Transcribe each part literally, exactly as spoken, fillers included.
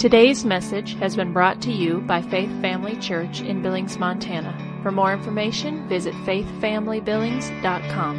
Today's message has been brought to you by Faith Family Church in Billings, Montana. For more information, visit faith family billings dot com.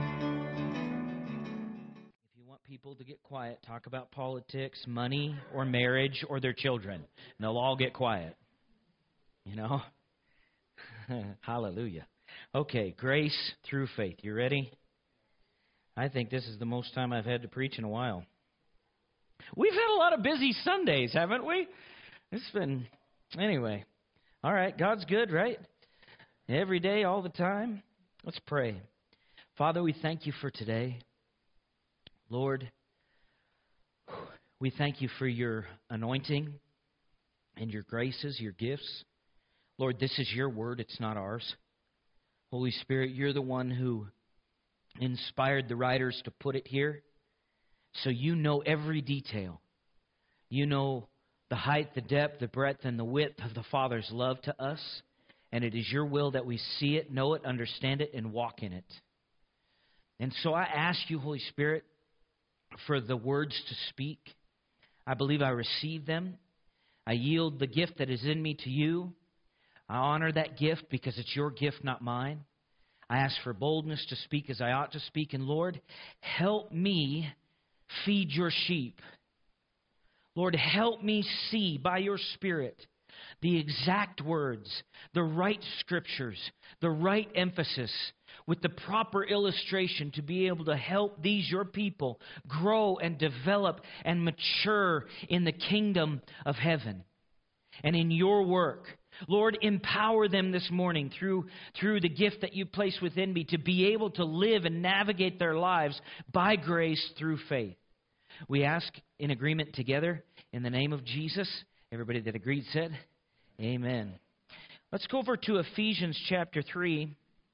If you want people to get quiet, talk about politics, money, or marriage, or their children, and they'll all get quiet. You know? Hallelujah. Okay, grace through faith. You ready? I think this is the most time I've had to preach in a while. We've had a lot of busy Sundays, haven't we? It's been, anyway. All right, God's good, right? Every day, all the time. Let's pray. Father, we thank you for today. Lord, we thank you for your anointing and your graces, your gifts. Lord, this is your word, it's not ours. Holy Spirit, you're the one who inspired the writers to put it here. So you know every detail. You know the height, the depth, the breadth, and the width of the Father's love to us. And it is your will that we see it, know it, understand it, and walk in it. And so I ask you, Holy Spirit, for the words to speak. I believe I receive them. I yield the gift that is in me to you. I honor that gift because it's your gift, not mine. I ask for boldness to speak as I ought to speak. And Lord, help me feed your sheep. Lord, help me see by your Spirit the exact words, the right scriptures, the right emphasis, with the proper illustration to be able to help these, your people, grow and develop and mature in the kingdom of heaven and in your work. Lord, empower them this morning through, through the gift that you place within me to be able to live and navigate their lives by grace through faith. We ask in agreement together in the name of Jesus. Everybody that agreed said, amen. Let's go over to Ephesians chapter three.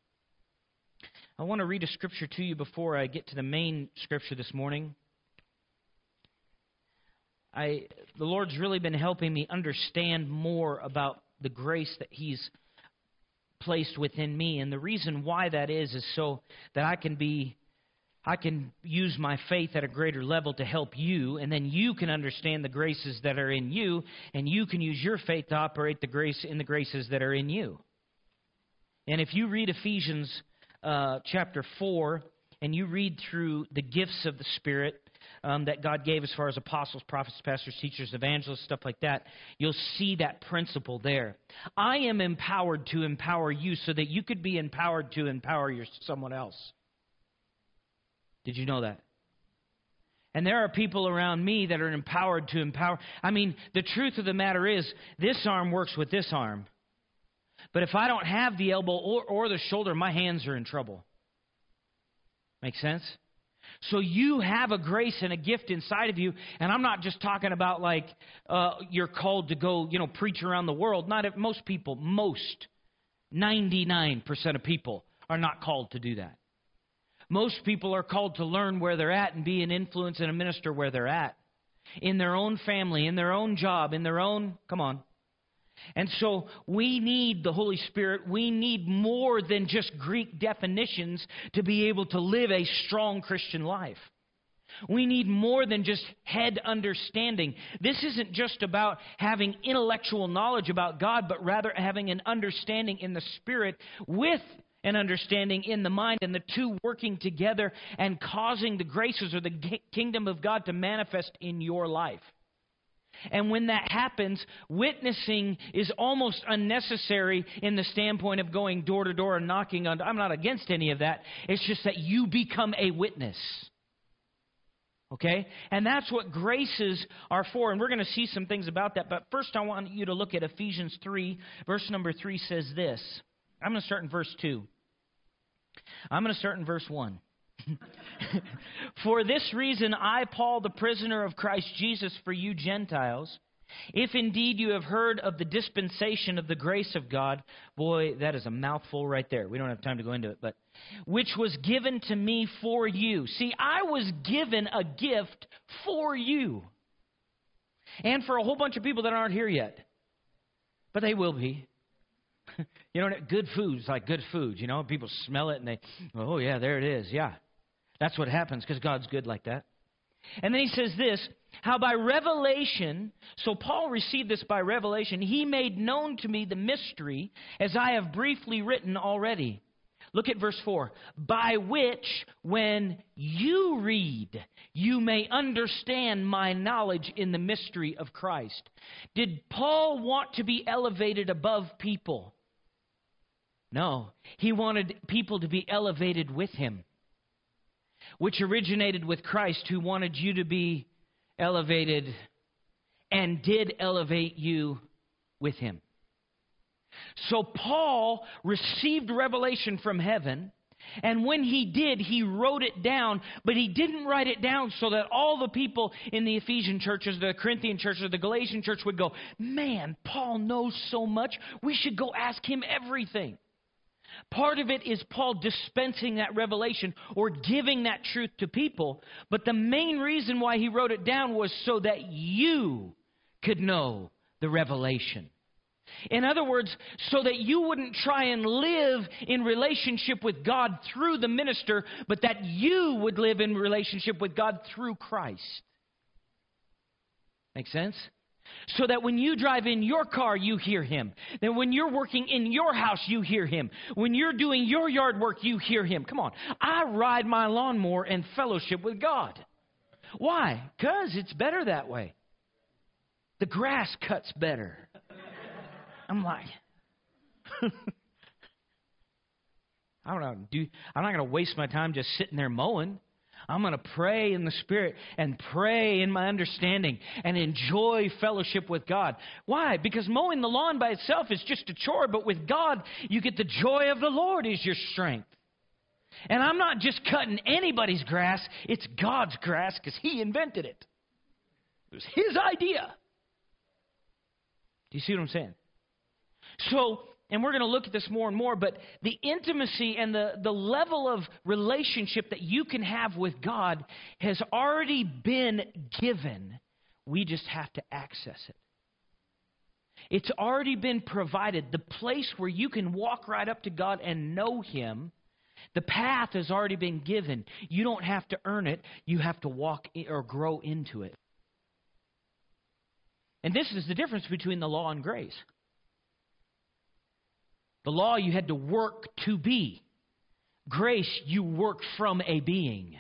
I want to read a scripture to you before I get to the main scripture this morning. I, the Lord's really been helping me understand more about the grace that He's placed within me. And the reason why that is, is so that I can be, I can use my faith at a greater level to help you, and then you can understand the graces that are in you, and you can use your faith to operate the grace in the graces that are in you. And if you read Ephesians uh, chapter four, and you read through the gifts of the Spirit, Um, that God gave as far as apostles, prophets, pastors, teachers, evangelists, stuff like that, you'll see that principle there. I am empowered to empower you so that you could be empowered to empower your, someone else. Did you know that? And there are people around me that are empowered to empower. I mean, the truth of the matter is, this arm works with this arm. But if I don't have the elbow or, or the shoulder, my hands are in trouble. Make sense? So you have a grace and a gift inside of you, and I'm not just talking about like uh, you're called to go, you know, preach around the world. Not if most people, most ninety-nine percent of people are not called to do that. Most people are called to learn where they're at and be an influence and a minister where they're at, in their own family, in their own job, in their own, come on. And so we need the Holy Spirit. We need more than just Greek definitions to be able to live a strong Christian life. We need more than just head understanding. This isn't just about having intellectual knowledge about God, but rather having an understanding in the Spirit with an understanding in the mind, and the two working together and causing the graces or the kingdom of God to manifest in your life. And when that happens, witnessing is almost unnecessary in the standpoint of going door to door and knocking on. I'm not against any of that. It's just that you become a witness. Okay? And that's what graces are for. And we're going to see some things about that. But first I want you to look at Ephesians three. Verse number three says this. I'm going to start in verse two. I'm going to start in verse one. For this reason, I, Paul, the prisoner of Christ Jesus, for you Gentiles, if indeed you have heard of the dispensation of the grace of God, boy, that is a mouthful right there. We don't have time to go into it, but which was given to me for you. See, I was given a gift for you, and for a whole bunch of people that aren't here yet, but they will be. You know, good food's like good food. You know, people smell it and they, oh yeah, there it is. Yeah. That's what happens because God's good like that. And then he says this, how by revelation, so Paul received this by revelation, he made known to me the mystery, as I have briefly written already. Look at verse four. By which, when you read, you may understand my knowledge in the mystery of Christ. Did Paul want to be elevated above people? No. He wanted people to be elevated with him, which originated with Christ, who wanted you to be elevated and did elevate you with him. So Paul received revelation from heaven, and when he did, he wrote it down, but he didn't write it down so that all the people in the Ephesian churches, the Corinthian churches, the Galatian church would go, man, Paul knows so much, we should go ask him everything. Part of it is Paul dispensing that revelation or giving that truth to people, but the main reason why he wrote it down was so that you could know the revelation. In other words, so that you wouldn't try and live in relationship with God through the minister, but that you would live in relationship with God through Christ. Make sense? So that when you drive in your car, you hear him. Then when you're working in your house, you hear him. When you're doing your yard work, you hear him. Come on. I ride my lawnmower and fellowship with God. Why? Because it's better that way. The grass cuts better. I'm like, I don't know. Do, I'm not going to waste my time just sitting there mowing. I'm going to pray in the Spirit and pray in my understanding and enjoy fellowship with God. Why? Because mowing the lawn by itself is just a chore, but with God, you get the joy of the Lord is your strength. And I'm not just cutting anybody's grass. It's God's grass because He invented it. It was His idea. Do you see what I'm saying? So, and we're going to look at this more and more, but the intimacy and the, the level of relationship that you can have with God has already been given. We just have to access it. It's already been provided. The place where you can walk right up to God and know Him, the path has already been given. You don't have to earn it. You have to walk or grow into it. And this is the difference between the law and grace. The law, you had to work to be. Grace, you work from a being.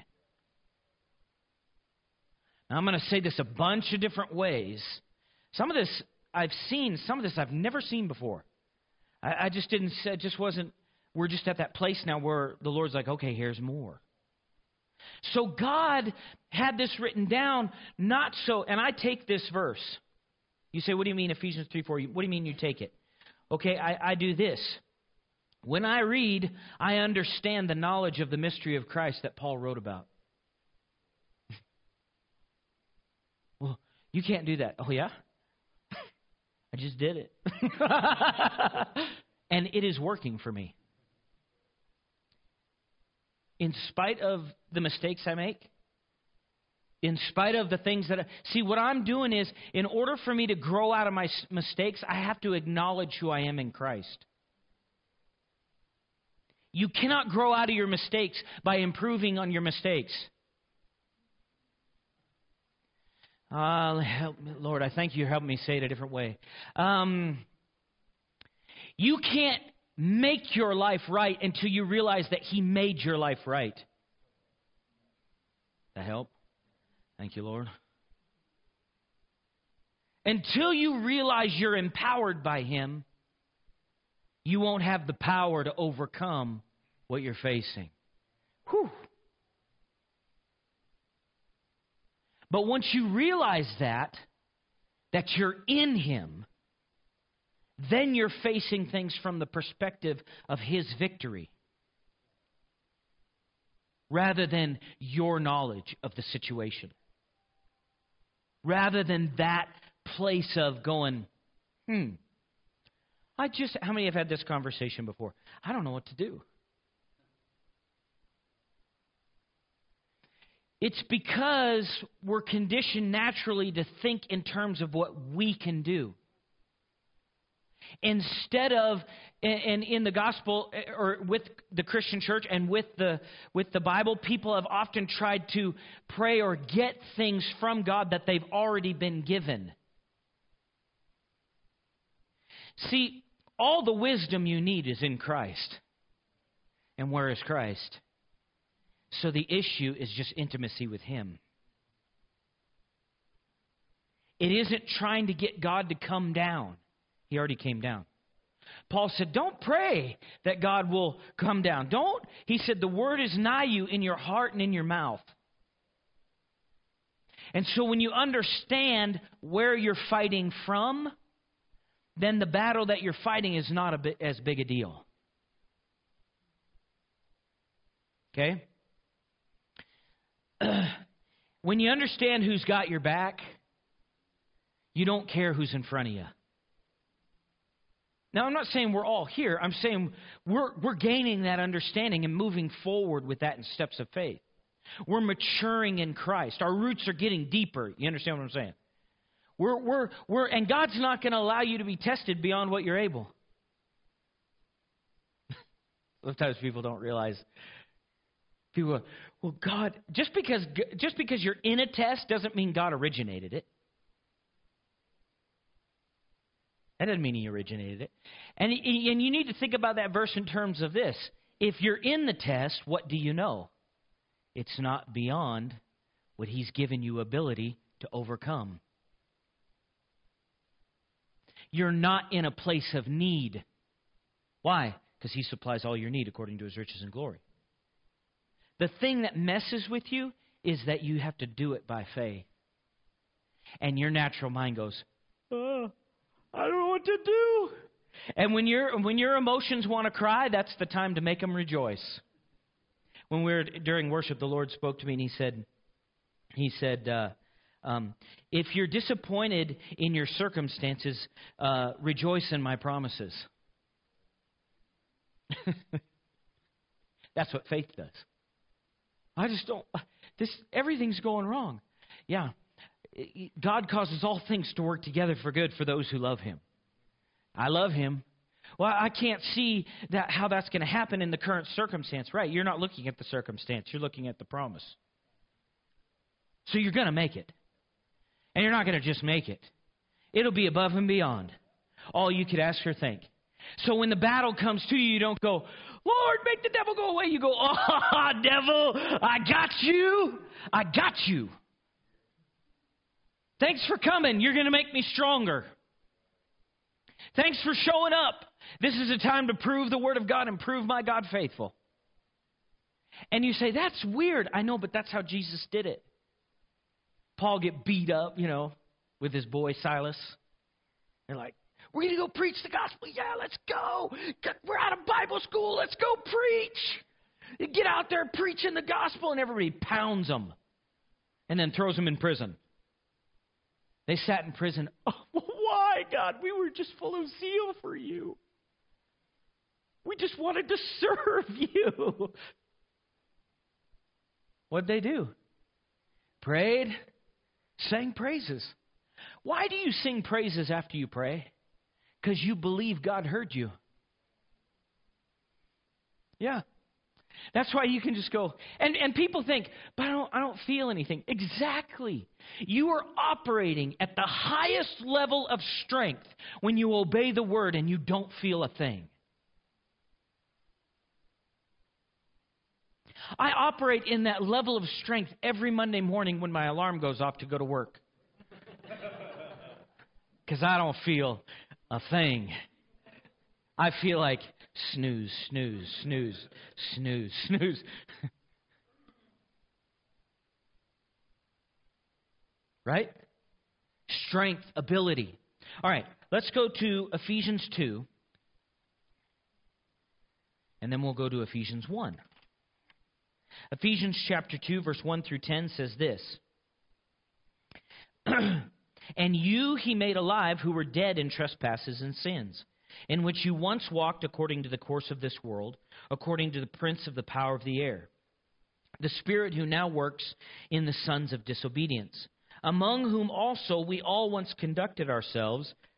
Now, I'm going to say this a bunch of different ways. Some of this I've seen, some of this I've never seen before. I, I just didn't, it just wasn't, we're just at that place now where the Lord's like, okay, here's more. So God had this written down, not so, and I take this verse. You say, what do you mean Ephesians three four? What do you mean you take it? Okay, I, I do this. When I read, I understand the knowledge of the mystery of Christ that Paul wrote about. Well, you can't do that. Oh, yeah? I just did it. And it is working for me. In spite of the mistakes I make, in spite of the things that I... See, what I'm doing is, in order for me to grow out of my mistakes, I have to acknowledge who I am in Christ. You cannot grow out of your mistakes by improving on your mistakes. Uh, help me, Lord, I thank you for helping me say it a different way. Um, you can't make your life right until you realize that He made your life right. That help? Thank you, Lord. Until you realize you're empowered by Him, you won't have the power to overcome what you're facing. Whew. But once you realize that, that you're in Him, then you're facing things from the perspective of His victory, rather than your knowledge of the situation. Rather than that place of going, hmm, I just, how many have had this conversation before? I don't know what to do. It's because we're conditioned naturally to think in terms of what we can do. Instead of, and in the gospel or with the Christian church and with the with the Bible, people have often tried to pray or get things from God that they've already been given. See, all the wisdom you need is in Christ. And where is Christ? So the issue is just intimacy with Him. It isn't trying to get God to come down. He already came down. Paul said, don't pray that God will come down. Don't. He said, the word is nigh you, in your heart and in your mouth. And so when you understand where you're fighting from, then the battle that you're fighting is not a bit as big a deal. Okay? When you understand who's got your back, you don't care who's in front of you. Now, I'm not saying we're all here. I'm saying we're we're gaining that understanding and moving forward with that in steps of faith. We're maturing in Christ. Our roots are getting deeper. You understand what I'm saying? We're we're we're and God's not going to allow you to be tested beyond what you're able. Sometimes people don't realize. People, well, God, just because just because you're in a test doesn't mean God originated it. That doesn't mean He originated it. And, and you need to think about that verse in terms of this. If you're in the test, what do you know? It's not beyond what He's given you ability to overcome. You're not in a place of need. Why? Because He supplies all your need according to His riches and glory. The thing that messes with you is that you have to do it by faith. And your natural mind goes, oh, I don't know what to do. And when your when your emotions want to cry, that's the time to make them rejoice. When we were during worship, the Lord spoke to me and He said, He said, uh, um, if you're disappointed in your circumstances, uh, rejoice in my promises. That's what faith does. I just don't. This everything's going wrong. Yeah. God causes all things to work together for good for those who love Him. I love Him. Well, I can't see that how that's going to happen in the current circumstance. Right, you're not looking at the circumstance. You're looking at the promise. So you're going to make it. And you're not going to just make it. It'll be above and beyond all you could ask or think. So when the battle comes to you, you don't go, Lord, make the devil go away. You go, oh, devil, I got you. I got you. Thanks for coming. You're going to make me stronger. Thanks for showing up. This is a time to prove the Word of God and prove my God faithful. And you say, that's weird. I know, but that's how Jesus did it. Paul get beat up, you know, with his boy Silas. They're like, we're going to go preach the gospel. Yeah, let's go. We're out of Bible school. Let's go preach. Get out there preaching the gospel. And everybody pounds them and then throws them in prison. They sat in prison. Oh, why, God? We were just full of zeal for you. We just wanted to serve you. What'd they do? Prayed, sang praises. Why do you sing praises after you pray? Because you believe God heard you. Yeah. That's why you can just go, and, and people think, but I don't, I don't feel anything. Exactly. You are operating at the highest level of strength when you obey the Word and you don't feel a thing. I operate in that level of strength every Monday morning when my alarm goes off to go to work. Because I don't feel a thing. I feel like snooze, snooze, snooze, snooze, snooze. Right? Strength, ability. All right, let's go to Ephesians two. And then we'll go to Ephesians one. Ephesians chapter two, verse one through ten says this. And you he made alive who were dead in trespasses and sins, in which you once walked according to the course of this world, according to the prince of the power of the air, the spirit who now works in the sons of disobedience, among whom also we all once conducted ourselves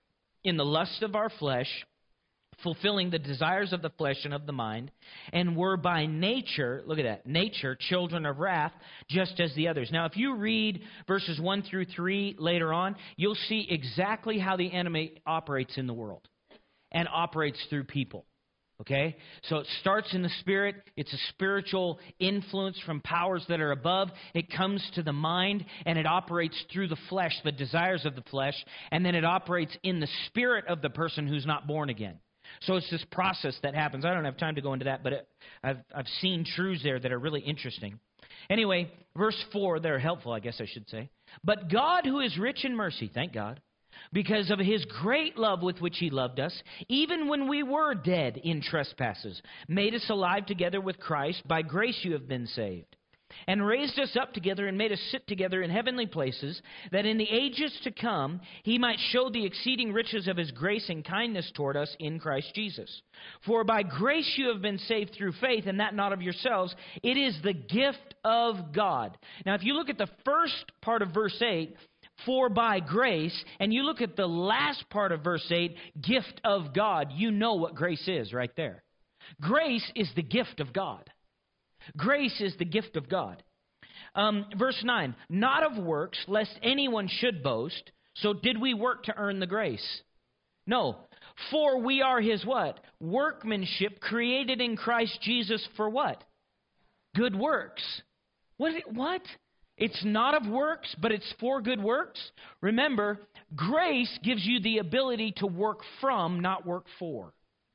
in the lust of our flesh, fulfilling the desires of the flesh and of the mind, and were by nature, look at that, nature, children of wrath, just as the others. Now, if you read verses one through three later on, you'll see exactly how the enemy operates in the world and operates through people. Okay? So it starts in the spirit. It's a spiritual influence from powers that are above. It comes to the mind, and it operates through the flesh, the desires of the flesh, and then it operates in the spirit of the person who's not born again. So it's this process that happens. I don't have time to go into that, but it, I've, I've seen truths there that are really interesting. Anyway, verse four, they're helpful, I guess I should say. But God, who is rich in mercy, thank God, because of his great love with which he loved us, even when we were dead in trespasses, made us alive together with Christ. By grace you have been saved. And raised us up together and made us sit together in heavenly places, that in the ages to come he might show the exceeding riches of his grace and kindness toward us in Christ Jesus. For by grace you have been saved through faith, and that not of yourselves. It is the gift of God. Now, if you look at the first part of verse eight, for by grace, and you look at the last part of verse eight, gift of God, you know what grace is right there. Grace is the gift of God. Grace is the gift of God. Um, verse nine, not of works, lest anyone should boast. So did we work to earn the grace? No. For we are his what? Workmanship, created in Christ Jesus for what? Good works. What? What? It's not of works, but it's for good works. Remember, grace gives you the ability to work from, not work for.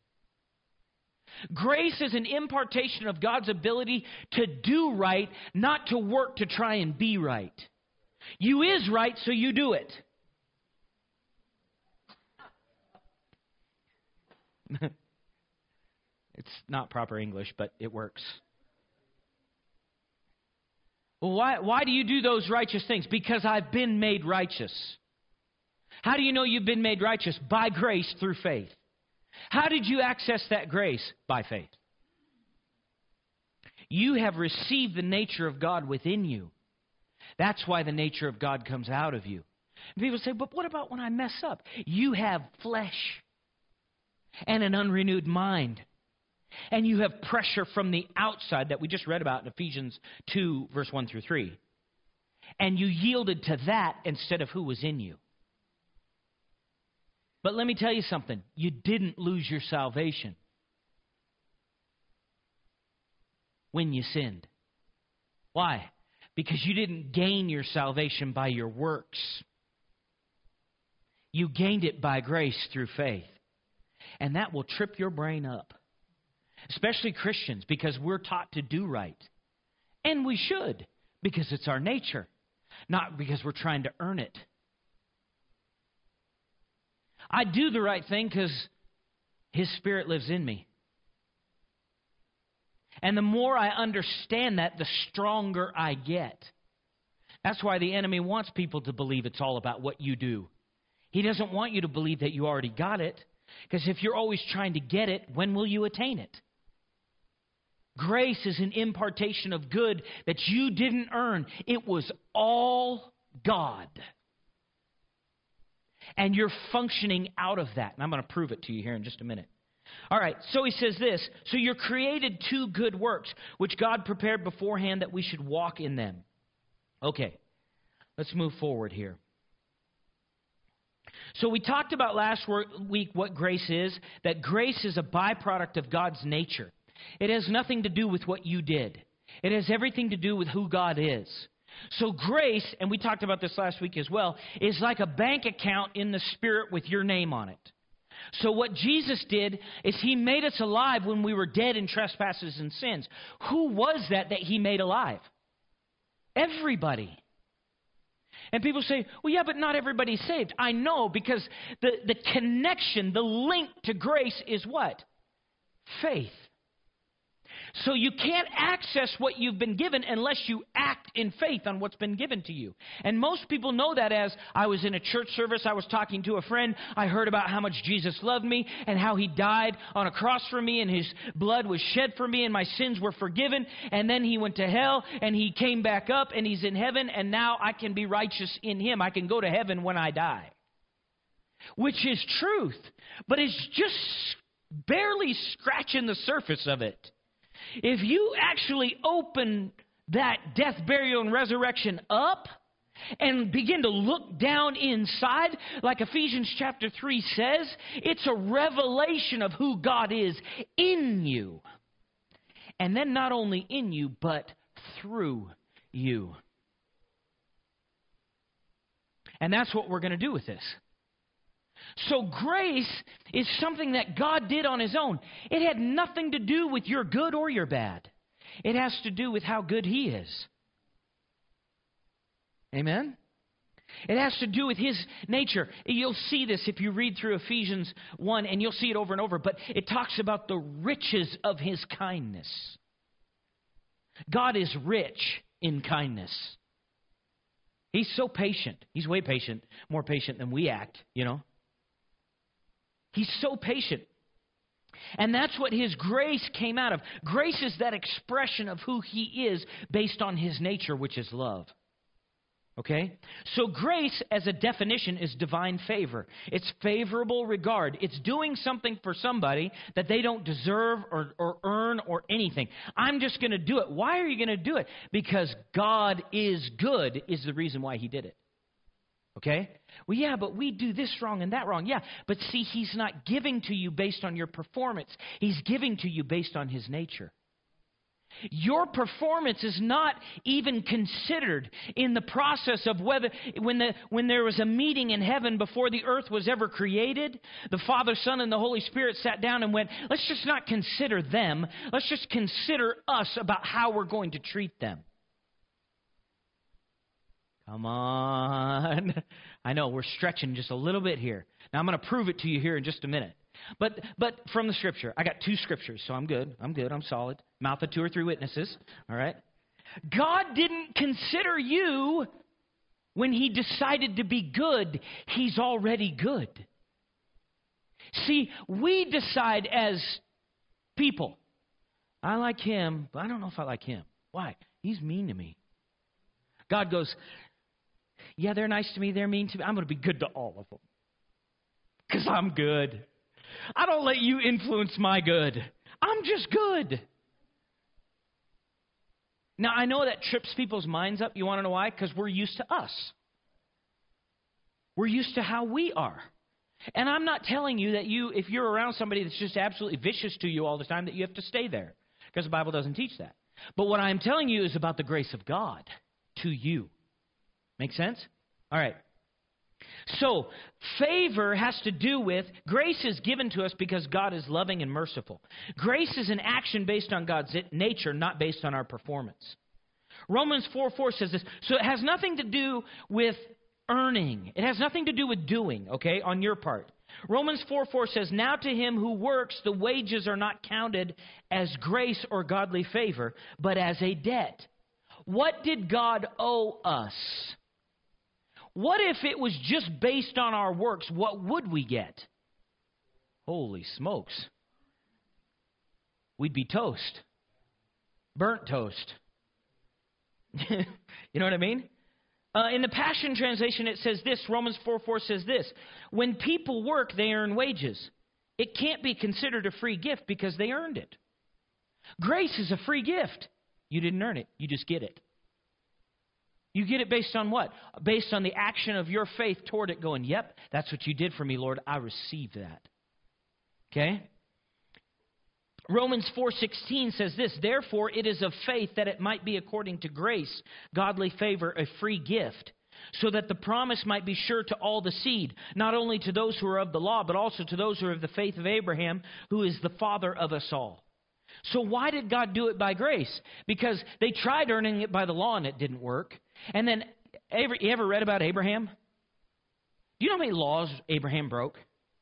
Grace is an impartation of God's ability to do right, not to work to try and be right. You is right, so you do it. It's not proper English, but it works. Well, why, why do you do those righteous things? Because I've been made righteous. How do you know you've been made righteous? By grace through faith. How did you access that grace? By faith. You have received the nature of God within you. That's why the nature of God comes out of you. And people say, but what about when I mess up? You have flesh and an unrenewed mind. And you have pressure from the outside that we just read about in Ephesians two, verse one through three. And you yielded to that instead of who was in you. But let me tell you something. You didn't lose your salvation when you sinned. Why? Because you didn't gain your salvation by your works. You gained it by grace through faith. And that will trip your brain up. Especially Christians, because we're taught to do right. And we should, because it's our nature. Not because we're trying to earn it. I do the right thing because His Spirit lives in me. And the more I understand that, the stronger I get. That's why the enemy wants people to believe it's all about what you do. He doesn't want you to believe that you already got it. Because if you're always trying to get it, when will you attain it? Grace is an impartation of good that you didn't earn. It was all God. And you're functioning out of that. And I'm going to prove it to you here in just a minute. All right, so he says this. So you're created to good works, which God prepared beforehand that we should walk in them. Okay, let's move forward here. So we talked about last week what grace is, that grace is a byproduct of God's nature. It has nothing to do with what you did. It has everything to do with who God is. So grace, and we talked about this last week as well, is like a bank account in the Spirit with your name on it. So what Jesus did is He made us alive when we were dead in trespasses and sins. Who was that that He made alive? Everybody. And people say, well, yeah, but not everybody's saved. I know, because the, the connection, the link to grace is what? Faith. So you can't access what you've been given unless you act in faith on what's been given to you. And most people know that as, I was in a church service, I was talking to a friend, I heard about how much Jesus loved me and how He died on a cross for me and His blood was shed for me and my sins were forgiven. And then He went to hell and He came back up and He's in heaven and now I can be righteous in Him. I can go to heaven when I die. which is truth, but it's just barely scratching the surface of it. If you actually open that death, burial, and resurrection up and begin to look down inside, like Ephesians chapter three says, it's a revelation of who God is in you. And then not only in you, but through you. And that's what we're going to do with this. So grace is something that God did on His own. It had nothing to do with your good or your bad. It has to do with how good He is. Amen? It has to do with His nature. You'll see this if you read through Ephesians one, and you'll see it over and over, but it talks about the riches of His kindness. God is rich in kindness. He's so patient. He's way patient, more patient than we act, you know. He's so patient. And that's what His grace came out of. Grace is that expression of who He is based on His nature, which is love. Okay? So grace, as a definition, is divine favor. It's favorable regard. It's doing something for somebody that they don't deserve or, or earn or anything. I'm just going to do it. Why are you going to do it? Because God is good is the reason why He did it. Okay? Well, yeah, but we do this wrong and that wrong. Yeah, but see, He's not giving to you based on your performance. He's giving to you based on His nature. Your performance is not even considered in the process of whether, when the when there was a meeting in heaven before the earth was ever created, the Father, Son, and the Holy Spirit sat down and went, let's just not consider them. Let's just consider us about how we're going to treat them. Come on. I know, we're stretching just a little bit here. Now, I'm going to prove it to you here in just a minute. But but from the Scripture, I got two Scriptures, so I'm good. I'm good. I'm solid. Mouth of two or three witnesses. All right. God didn't consider you when He decided to be good. He's already good. See, we decide as people, I like him, but I don't know if I like him. Why? He's mean to me. God goes, yeah, they're nice to me. They're mean to me. I'm going to be good to all of them because I'm good. I don't let you influence my good. I'm just good. Now, I know that trips people's minds up. You want to know why? Because we're used to us. We're used to how we are. And I'm not telling you that you, if you're around somebody that's just absolutely vicious to you all the time, that you have to stay there. Because the Bible doesn't teach that. But what I'm telling you is about the grace of God to you. Make sense? All right. So, favor has to do with, grace is given to us because God is loving and merciful. Grace is an action based on God's nature, not based on our performance. Romans four four says this. So it has nothing to do with earning. It has nothing to do with doing, okay, on your part. Romans four four says, now to him who works, the wages are not counted as grace or godly favor, but as a debt. What did God owe us? What if it was just based on our works? What would we get? Holy smokes. We'd be toast. Burnt toast. You know what I mean? Uh, in the Passion Translation, it says this. Romans four four says this. When people work, they earn wages. It can't be considered a free gift because they earned it. Grace is a free gift. You didn't earn it. You just get it. You get it based on what? Based on the action of your faith toward it going, yep, that's what you did for me, Lord. I received that. Okay? Romans four sixteen says this, therefore it is of faith that it might be according to grace, godly favor, a free gift, so that the promise might be sure to all the seed, not only to those who are of the law, but also to those who are of the faith of Abraham, who is the father of us all. So why did God do it by grace? Because they tried earning it by the law and it didn't work. And then, ever, you ever read about Abraham? Do you know how many laws Abraham broke?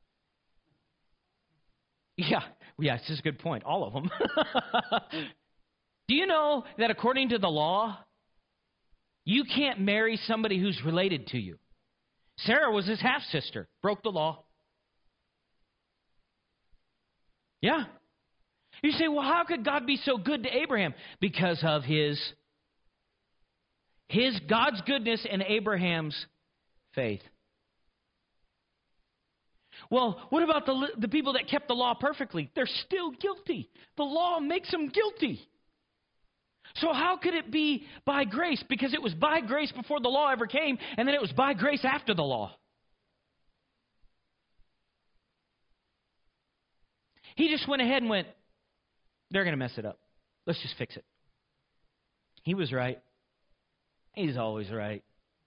Yeah, yeah, this is a good point. All of them. Do you know that according to the law, you can't marry somebody who's related to you? Sarah was his half-sister, broke the law. Yeah. You say, well, how could God be so good to Abraham? Because of his, his God's goodness and Abraham's faith. Well, what about the, the people that kept the law perfectly? They're still guilty. The law makes them guilty. So how could it be by grace? Because it was by grace before the law ever came, and then it was by grace after the law. He just went ahead and went, they're going to mess it up. Let's just fix it. He was right. He's always right.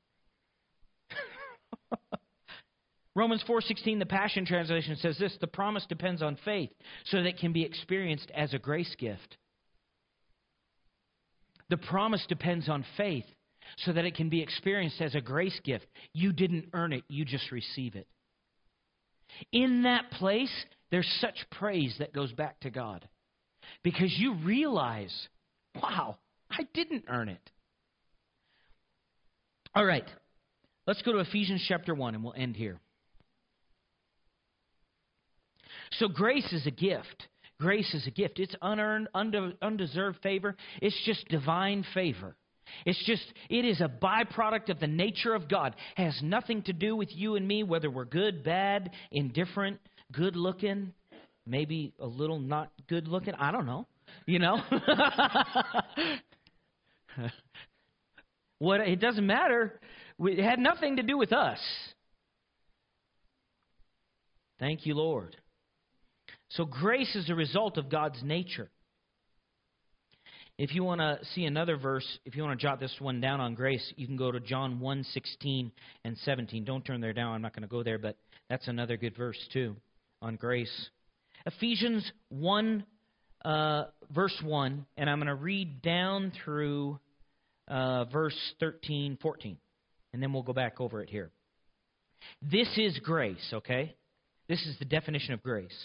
Romans four sixteen, the Passion Translation says this: the promise depends on faith so that it can be experienced as a grace gift. The promise depends on faith so that it can be experienced as a grace gift. You didn't earn it, you just receive it. In that place, there's such praise that goes back to God. Because you realize, wow, I didn't earn it. All right, let's go to Ephesians chapter one and we'll end here. So grace is a gift. Grace is a gift. It's unearned, undeserved favor. It's just divine favor. It's just, it is a byproduct of the nature of God. It has nothing to do with you and me, whether we're good, bad, indifferent, good looking, maybe a little not good looking. I don't know. You know? What, it doesn't matter. It had nothing to do with us. Thank you, Lord. So grace is a result of God's nature. If you want to see another verse, if you want to jot this one down on grace, you can go to John one sixteen and seventeen. Don't turn there down. I'm not going to go there, but that's another good verse too on grace. Ephesians one, uh, verse one, and I'm going to read down through uh, verse thirteen, fourteen, and then we'll go back over it here. This is grace, okay? This is the definition of grace.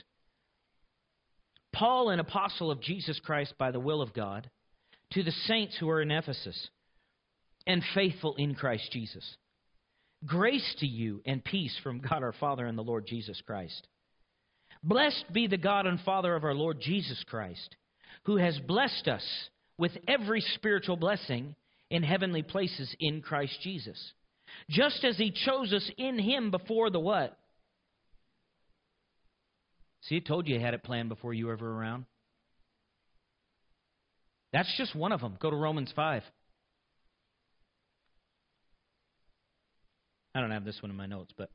Paul, an apostle of Jesus Christ by the will of God, to the saints who are in Ephesus and faithful in Christ Jesus. Grace to you and peace from God our Father and the Lord Jesus Christ. Blessed be the God and Father of our Lord Jesus Christ, who has blessed us with every spiritual blessing in heavenly places in Christ Jesus, just as He chose us in Him before the what? See, I told you I had it planned before you were ever around. That's just one of them. Go to Romans five. I don't have this one in my notes, but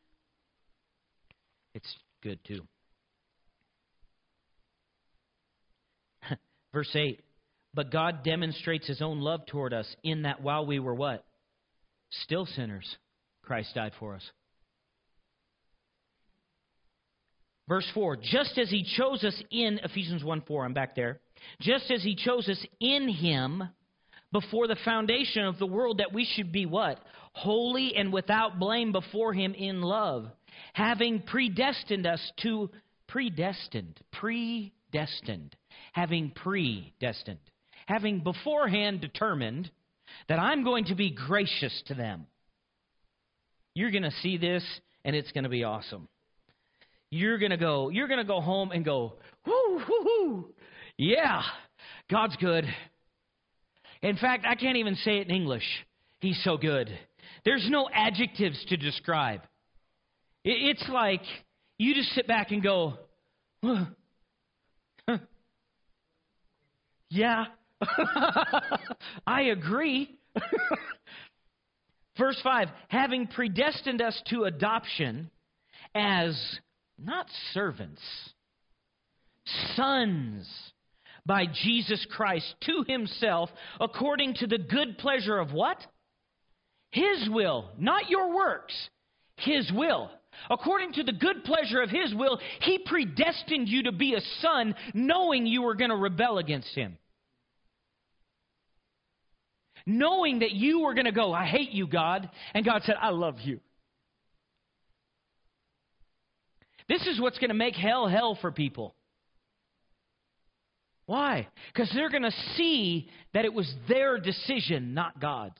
it's good too. Verse eight. But God demonstrates His own love toward us in that while we were what? Still sinners, Christ died for us. Verse four, just as He chose us in, Ephesians one four, I'm back there. Just as He chose us in Him before the foundation of the world, that we should be what? Holy and without blame before Him in love, having predestined us to, predestined, predestined, having predestined, having beforehand determined that I'm going to be gracious to them. You're going to see this, and it's going to be awesome. You're going to go, you're going to go home and go, whoo, whoo, whoo. Yeah, God's good. In fact, I can't even say it in English. He's so good. There's no adjectives to describe. It's like you just sit back and go, huh, huh. Yeah, I agree. Verse five, having predestined us to adoption as not servants, sons by Jesus Christ to Himself, according to the good pleasure of what? His will, not your works. His will. According to the good pleasure of His will, He predestined you to be a son, knowing you were going to rebel against Him. Knowing that you were going to go, I hate you, God. And God said, I love you. This is what's going to make hell hell for people. Why? Because they're going to see that it was their decision, not God's.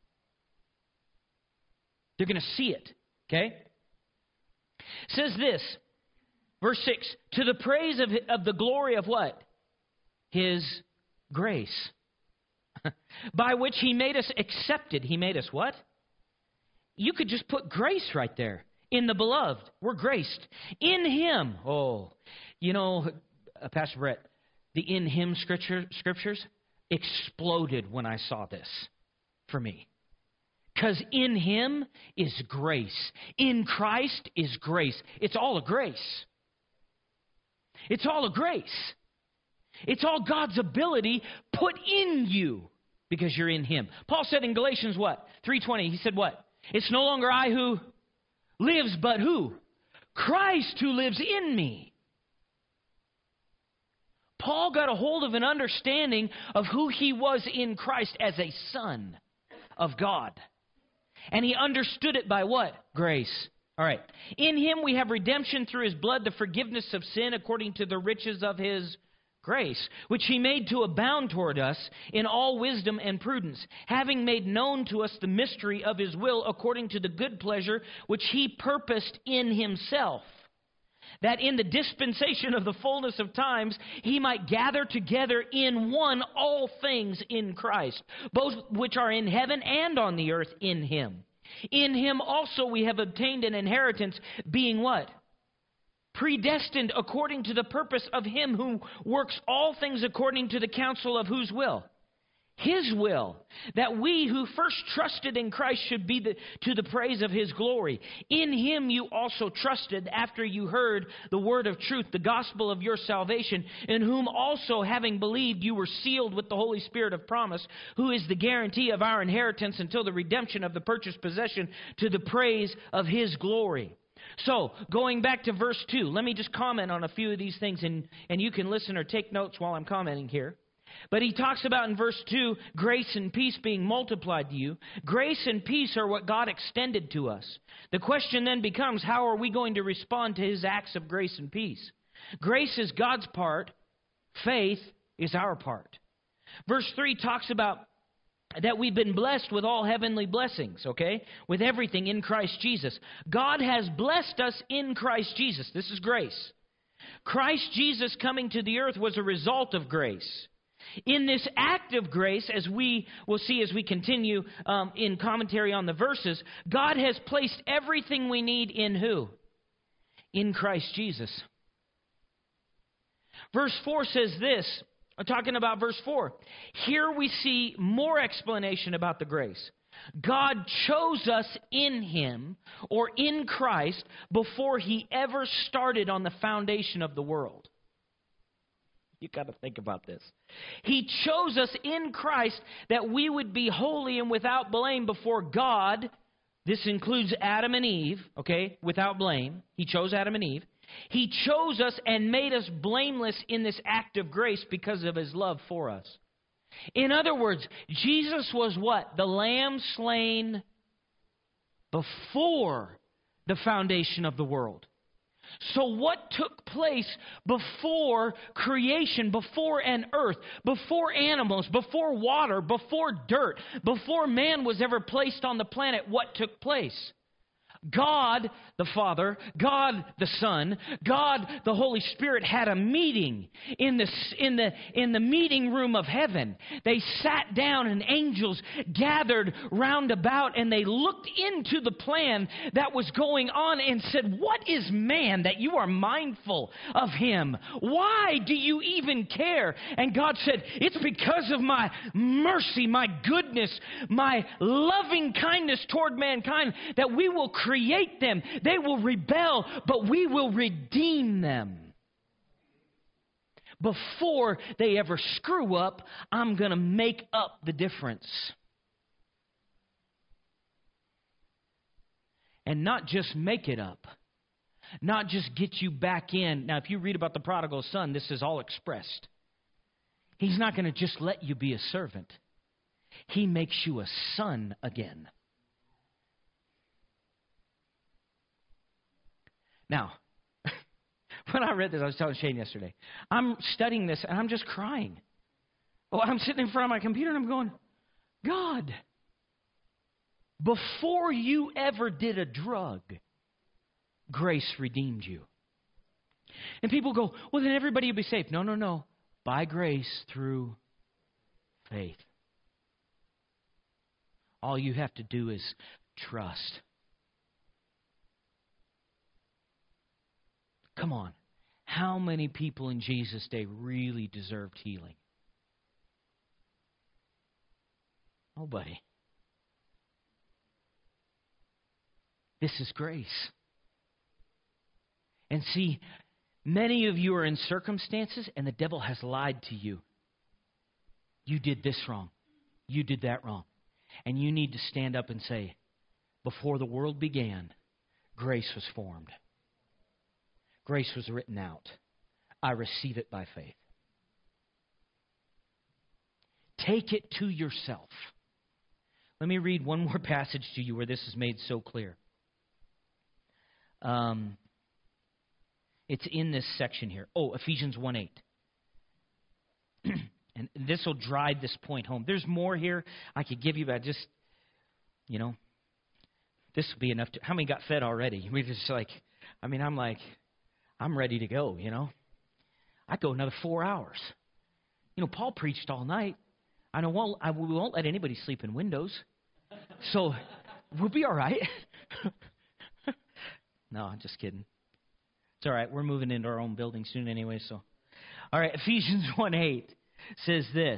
They're going to see it. Okay? It says this, verse six, to the praise of, of the glory of what? His grace. By which He made us accepted. He made us what? You could just put grace right there. In the beloved, we're graced. In Him, oh, you know, uh, Pastor Brett, the in Him scripture, scriptures exploded when I saw this for me. Because in Him is grace. In Christ is grace. It's all a grace. It's all a grace. It's all God's ability put in you because you're in Him. Paul said in Galatians what? three twenty, he said what? It's no longer I who lives, but who? Christ who lives in me. Paul got a hold of an understanding of who he was in Christ as a son of God. And he understood it by what? Grace. All right. In Him we have redemption through His blood, the forgiveness of sin according to the riches of His grace, which He made to abound toward us in all wisdom and prudence, having made known to us the mystery of His will according to the good pleasure which He purposed in Himself, that in the dispensation of the fullness of times He might gather together in one all things in Christ, both which are in heaven and on the earth in Him. In Him also we have obtained an inheritance, being what? Predestined according to the purpose of Him who works all things according to the counsel of whose will? His will, that we who first trusted in Christ should be the, to the praise of His glory. In Him you also trusted after you heard the word of truth, the gospel of your salvation, in whom also having believed you were sealed with the Holy Spirit of promise, who is the guarantee of our inheritance until the redemption of the purchased possession to the praise of His glory. So, going back to verse two, let me just comment on a few of these things, and, and you can listen or take notes while I'm commenting here. But he talks about in verse two, grace and peace being multiplied to you. Grace and peace are what God extended to us. The question then becomes, how are we going to respond to His acts of grace and peace? Grace is God's part. Faith is our part. Verse three talks about that we've been blessed with all heavenly blessings, okay? With everything in Christ Jesus. God has blessed us in Christ Jesus. This is grace. Christ Jesus coming to the earth was a result of grace. In this act of grace, as we will see as we continue um, in commentary on the verses, God has placed everything we need in who? In Christ Jesus. Verse four says this, talking about verse four. Here we see more explanation about the grace. God chose us in Him, or in Christ, before He ever started on the foundation of the world. You got to think about this. He chose us in Christ that we would be holy and without blame before God. This includes Adam and Eve, okay, without blame. He chose Adam and Eve. He chose us and made us blameless in this act of grace because of His love for us. In other words, Jesus was what? The Lamb slain before the foundation of the world. So what took place before creation, before an earth, before animals, before water, before dirt, before man was ever placed on the planet? What took place? God the Father, God the Son, God the Holy Spirit had a meeting in the, in the, in the meeting room of heaven. They sat down and angels gathered round about, and they looked into the plan that was going on and said, what is man that you are mindful of him? Why do you even care? And God said, it's because of my mercy, my goodness, my loving kindness toward mankind that we will create Create them. They will rebel, but we will redeem them. Before they ever screw up, I'm going to make up the difference. And not just make it up. Not just get you back in. Now, if you read about the prodigal son, this is all expressed. He's not going to just let you be a servant. He makes you a son again. Now, when I read this, I was telling Shane yesterday, I'm studying this and I'm just crying. Well, I'm sitting in front of my computer and I'm going, God, before you ever did a drug, grace redeemed you. And people go, well, then everybody will be saved. No, no, no. By grace through faith. All you have to do is trust. Come on. How many people in Jesus' day really deserved healing? Nobody. This is grace. And see, many of you are in circumstances and the devil has lied to you. You did this wrong. You did that wrong. And you need to stand up and say, before the world began, grace was formed. Grace was written out. I receive it by faith. Take it to yourself. Let me read one more passage to you where this is made so clear. Um, it's in this section here. Oh, Ephesians one eight. And this will drive this point home. There's more here I could give you, but I just, you know, this will be enough to... How many got fed already? We're just like, I mean, I'm like, I'm ready to go, you know. I'd go another four hours. You know, Paul preached all night. I know well, I, we won't let anybody sleep in windows. So we'll be all right. No, I'm just kidding. It's all right. We're moving into our own building soon anyway. So, all right, Ephesians one eight says this.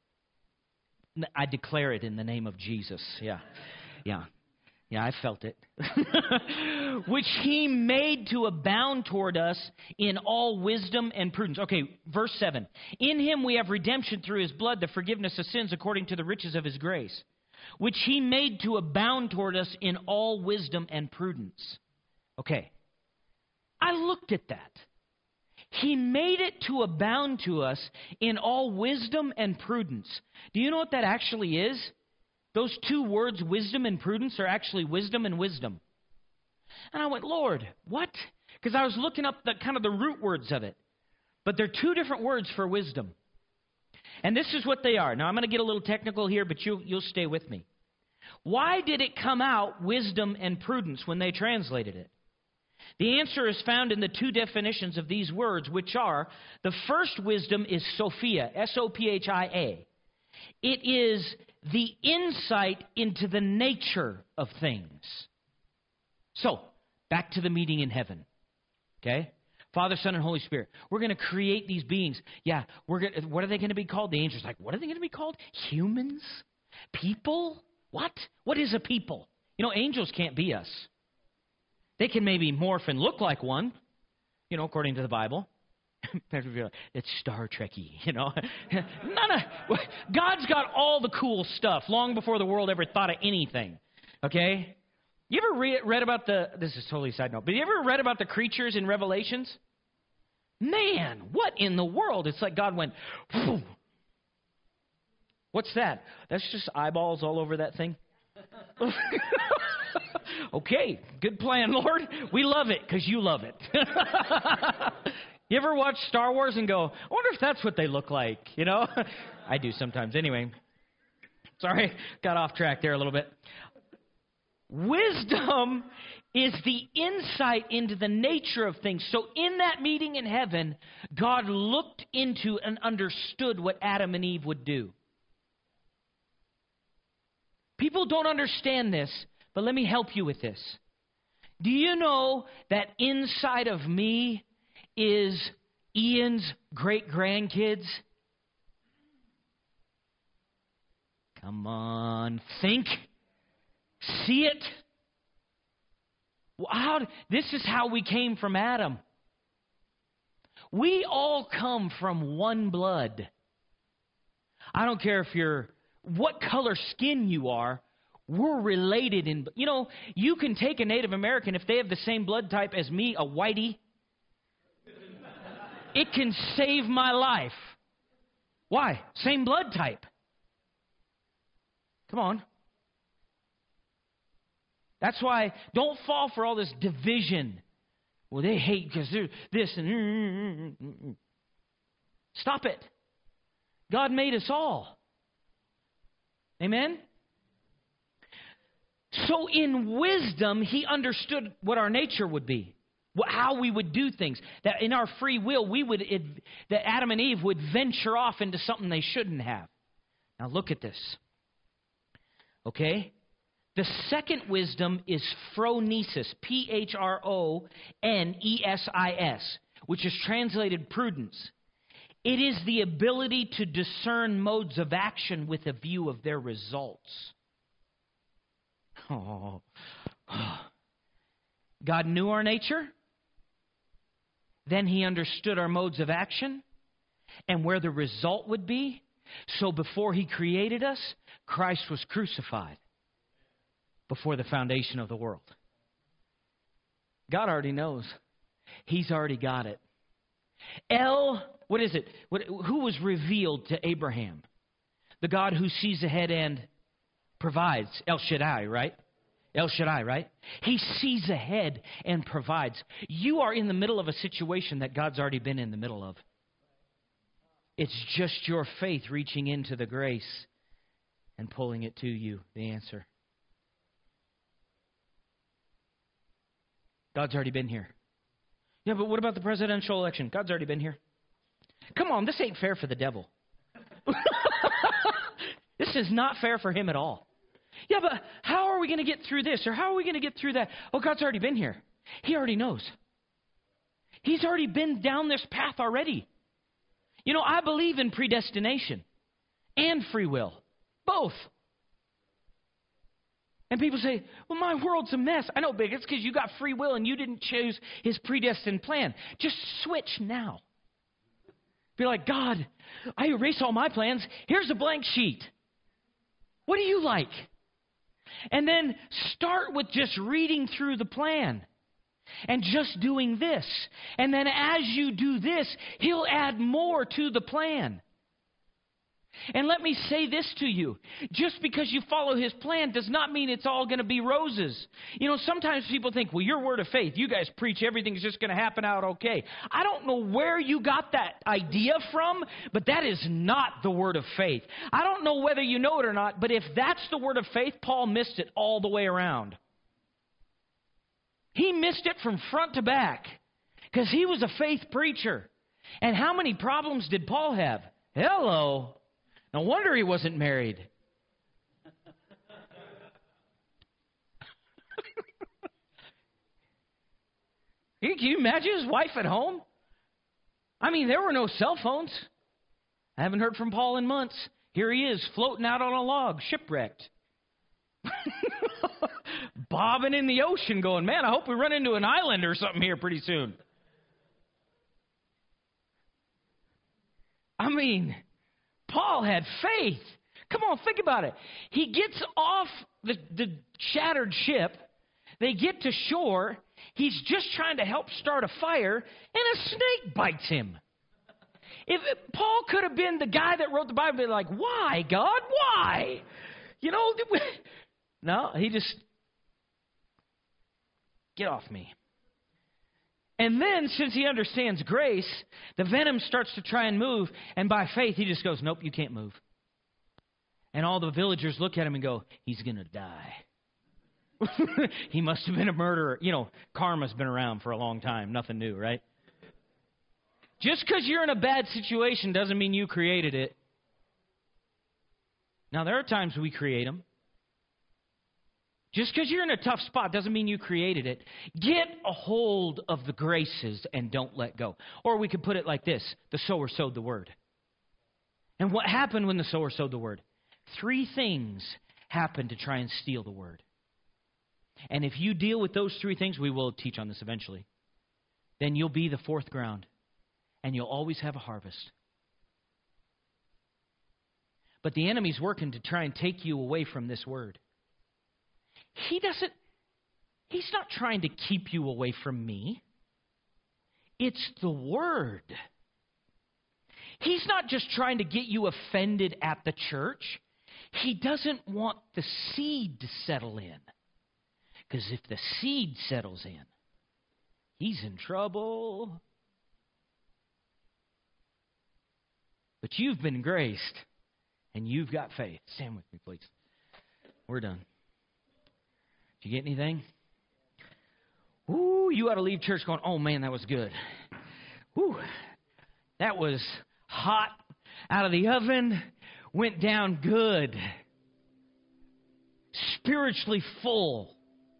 I declare it in the name of Jesus. Yeah, yeah. Yeah, I felt it. Which he made to abound toward us in all wisdom and prudence. Okay, verse seven. In him we have redemption through his blood, the forgiveness of sins according to the riches of his grace. Which he made to abound toward us in all wisdom and prudence. Okay, I looked at that. He made it to abound to us in all wisdom and prudence. Do you know what that actually is? Those two words, wisdom and prudence, are actually wisdom and wisdom. And I went, Lord, what? Because I was looking up the kind of the root words of it. But they're two different words for wisdom. And this is what they are. Now, I'm going to get a little technical here, but you, you'll stay with me. Why did it come out wisdom and prudence when they translated it? The answer is found in the two definitions of these words, which are, the first wisdom is Sophia, S O P H I A. It is the insight into the nature of things. So, back to the meeting in heaven. Okay? Father, Son, and Holy Spirit. We're going to create these beings. Yeah, we're going to, what are they going to be called? The angel's like, what are they going to be called? Humans? People? What? What is a people? You know, angels can't be us. They can maybe morph and look like one, you know, according to the Bible. It's Star Trek-y, you know. None of, God's got all the cool stuff long before the world ever thought of anything, okay? You ever re- read about the, this is totally a side note, but you ever read about the creatures in Revelations? Man, what in the world? It's like God went, phew. What's that? That's just eyeballs all over that thing. Okay, good plan, Lord. We love it because you love it. You ever watch Star Wars and go, I wonder if that's what they look like, you know? I do sometimes. Anyway, sorry, got off track there a little bit. Wisdom is the insight into the nature of things. So in that meeting in heaven, God looked into and understood what Adam and Eve would do. People don't understand this, but let me help you with this. Do you know that inside of me is Ian's great-grandkids? Come on, think. See it. How, this is how we came from Adam. We all come from one blood. I don't care if you're, what color skin you are, we're related in, you know, you can take a Native American, if they have the same blood type as me, a whitey, it can save my life. Why? Same blood type. Come on. That's why don't fall for all this division. Well, they hate because they're this and... Stop it. God made us all. Amen? So in wisdom, he understood what our nature would be, how we would do things. That in our free will, we would that Adam and Eve would venture off into something they shouldn't have. Now look at this. Okay? The second wisdom is phronesis, P H R O N E S I S, which is translated prudence. It is the ability to discern modes of action with a view of their results. Oh. God knew our nature. Then He understood our modes of action and where the result would be. So before He created us, Christ was crucified before the foundation of the world. God already knows. He's already got it. El, what is it? What, who was revealed to Abraham? The God who sees ahead and provides. El Shaddai, right? El Shaddai, right? He sees ahead and provides. You are in the middle of a situation that God's already been in the middle of. It's just your faith reaching into the grace and pulling it to you, the answer. God's already been here. Yeah, but what about the presidential election? God's already been here. Come on, this ain't fair for the devil. This is not fair for him at all. Yeah, but how are we going to get through this? Or how are we going to get through that? Oh, God's already been here. He already knows. He's already been down this path already. You know, I believe in predestination and free will. Both. And people say, well, my world's a mess. I know, Big, it's because you got free will and you didn't choose His predestined plan. Just switch now. Be like, God, I erase all my plans. Here's a blank sheet. What do you like? And then start with just reading through the plan and just doing this. And then as you do this, He'll add more to the plan. And let me say this to you. Just because you follow His plan does not mean it's all going to be roses. You know, sometimes people think, well, your word of faith, you guys preach everything's just going to happen out okay. I don't know where you got that idea from, but that is not the word of faith. I don't know whether you know it or not, but if that's the word of faith, Paul missed it all the way around. He missed it from front to back because he was a faith preacher. And how many problems did Paul have? Hello. No wonder he wasn't married. Can you imagine his wife at home? I mean, there were no cell phones. I haven't heard from Paul in months. Here he is, floating out on a log, shipwrecked. Bobbing in the ocean going, man, I hope we run into an island or something here pretty soon. I mean, Paul had faith. Come on, think about it. He gets off the, the shattered ship. They get to shore. He's just trying to help start a fire, and a snake bites him. If Paul could have been the guy that wrote the Bible, they're like, why, God? Why? You know, no, he just, get off me. And then, since he understands grace, the venom starts to try and move, and by faith, he just goes, nope, you can't move. And all the villagers look at him and go, he's going to die. He must have been a murderer. You know, karma's been around for a long time. Nothing new, right? Just because you're in a bad situation doesn't mean you created it. Now, there are times we create them. Just because you're in a tough spot doesn't mean you created it. Get a hold of the graces and don't let go. Or we could put it like this. The sower sowed the word. And what happened when the sower sowed the word? Three things happened to try and steal the word. And if you deal with those three things, we will teach on this eventually, then you'll be the fourth ground. And you'll always have a harvest. But the enemy's working to try and take you away from this word. He doesn't, he's not trying to keep you away from me. It's the word. He's not just trying to get you offended at the church. He doesn't want the seed to settle in. Because if the seed settles in, he's in trouble. But you've been graced, and you've got faith. Stand with me, please. We're done. Did you get anything? Ooh, you ought to leave church going, oh, man, that was good. Ooh, that was hot out of the oven, went down good. spiritually full.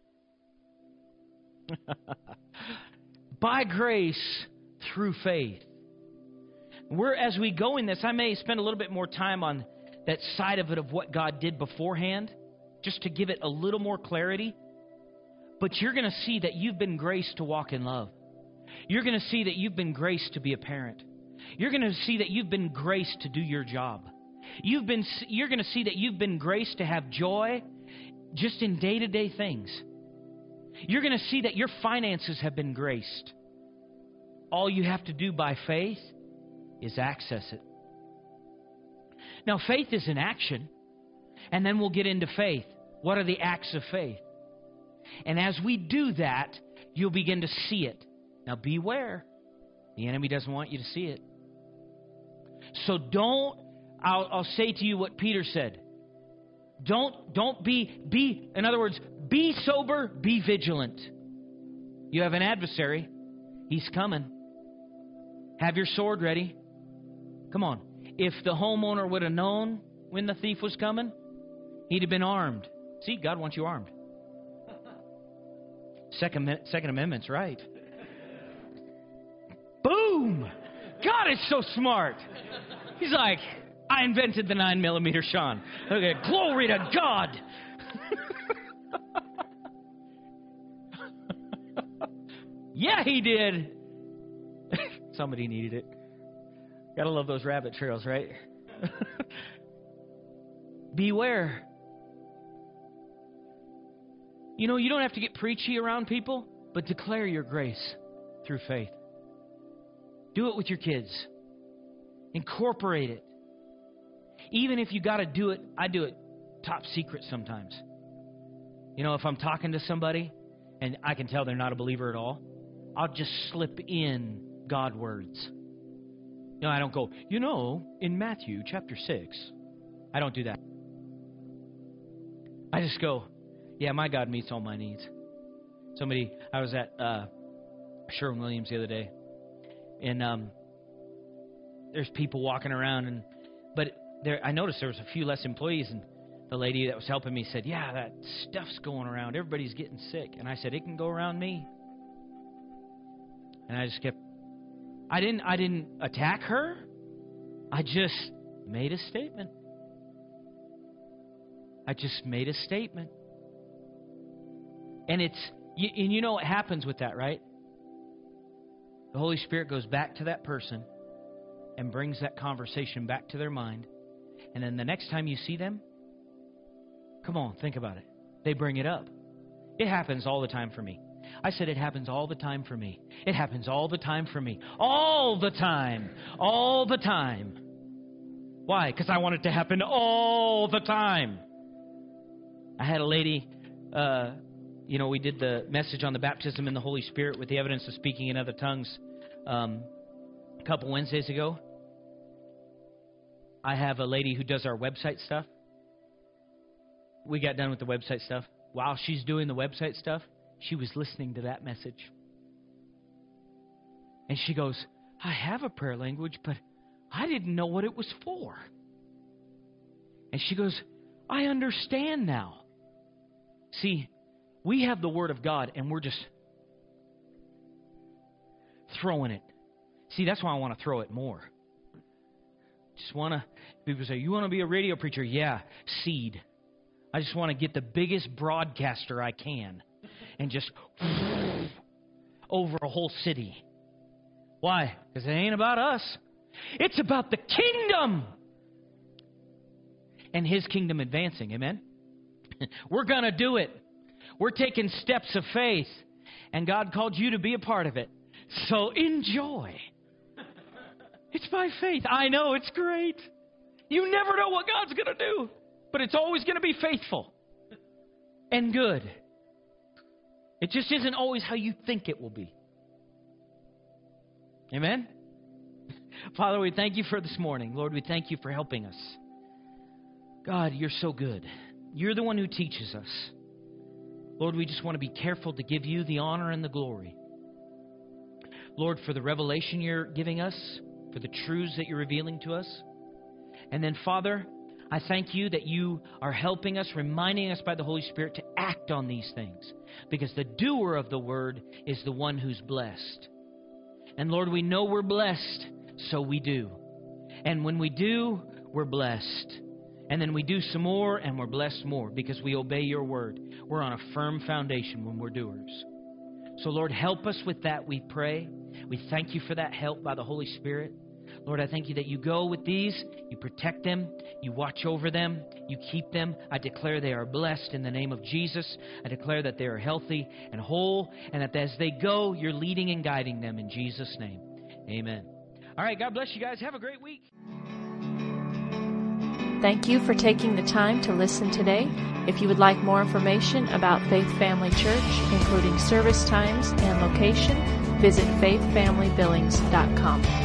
By grace through faith. We're, as we go in this, I may spend a little bit more time on that side of it of what God did beforehand, just to give it a little more clarity. But you're going to see that you've been graced to walk in love. You're going to see that you've been graced to be a parent. You're going to see that you've been graced to do your job. You've been, you're going to see that you've been graced to have joy just in day-to-day things. You're going to see that your finances have been graced. All you have to do by faith is access it. Now, faith is an action, and then we'll get into faith. What are the acts of faith? And as we do that, you'll begin to see it. Now, beware. The enemy doesn't want you to see it. So don't, I'll, I'll say to you what Peter said. Don't, don't be, be, in other words, be sober, be vigilant. You have an adversary. He's coming. Have your sword ready. Come on. If the homeowner would have known when the thief was coming, he'd have been armed. See, God wants you armed. Second, Second Amendment's right. Boom! God is so smart. He's like, I invented the nine millimeter, Sean. Okay, glory to God. Yeah, he did. Somebody needed it. Gotta love those rabbit trails, right? Beware. You know, you don't have to get preachy around people, but declare your grace through faith. Do it with your kids. Incorporate it. Even if you got to do it, I do it top secret sometimes. You know, if I'm talking to somebody and I can tell they're not a believer at all, I'll just slip in God words. You know, I don't go, you know, in Matthew chapter six. I don't do that. I just go, yeah, my God meets all my needs. Somebody, I was at uh, Sherwin-Williams the other day, and um, there's people walking around, and but there, I noticed there was a few less employees, and the lady that was helping me said, yeah, that stuff's going around. Everybody's getting sick. And I said, it can go around me. And I just kept, I didn't, I didn't attack her. I just made a statement. I just made a statement. And it's, you, and you know what happens with that, right? The Holy Spirit goes back to that person and brings that conversation back to their mind. And then the next time you see them, come on, think about it. They bring it up. It happens all the time for me. I said it happens all the time for me. It happens all the time for me. All the time. All the time. Why? Because I want it to happen all the time. I had a lady, uh, you know, we did the message on the baptism in the Holy Spirit with the evidence of speaking in other tongues um, a couple Wednesdays ago. I have a lady who does our website stuff. We got done with the website stuff. While she's doing the website stuff, she was listening to that message. And she goes, I have a prayer language, but I didn't know what it was for. And she goes, I understand now. See, we have the Word of God, and we're just throwing it. See, that's why I want to throw it more. Just want to, people say, you want to be a radio preacher? Yeah, seed. I just want to get the biggest broadcaster I can and just over a whole city. Why? Because it ain't about us. It's about the kingdom and His kingdom advancing. Amen? We're going to do it. We're taking steps of faith, and God called you to be a part of it. So enjoy. It's by faith. I know, it's great. You never know what God's going to do, but it's always going to be faithful and good. It just isn't always how you think it will be. Amen? Father, we thank you for this morning. Lord, we thank you for helping us. God, you're so good. You're the one who teaches us. Lord, we just want to be careful to give you the honor and the glory. Lord, for the revelation you're giving us, for the truths that you're revealing to us. And then, Father, I thank you that you are helping us, reminding us by the Holy Spirit to act on these things. Because the doer of the word is the one who's blessed. And Lord, we know we're blessed, so we do. And when we do, we're blessed. And then we do some more, and we're blessed more because we obey your word. We're on a firm foundation when we're doers. So Lord, help us with that, we pray. We thank you for that help by the Holy Spirit. Lord, I thank you that you go with these, you protect them, you watch over them, you keep them. I declare they are blessed in the name of Jesus. I declare that they are healthy and whole, and that as they go, you're leading and guiding them in Jesus' name. Amen. All right, God bless you guys. Have a great week. Thank you for taking the time to listen today. If you would like more information about Faith Family Church, including service times and location, visit faith family billings dot com.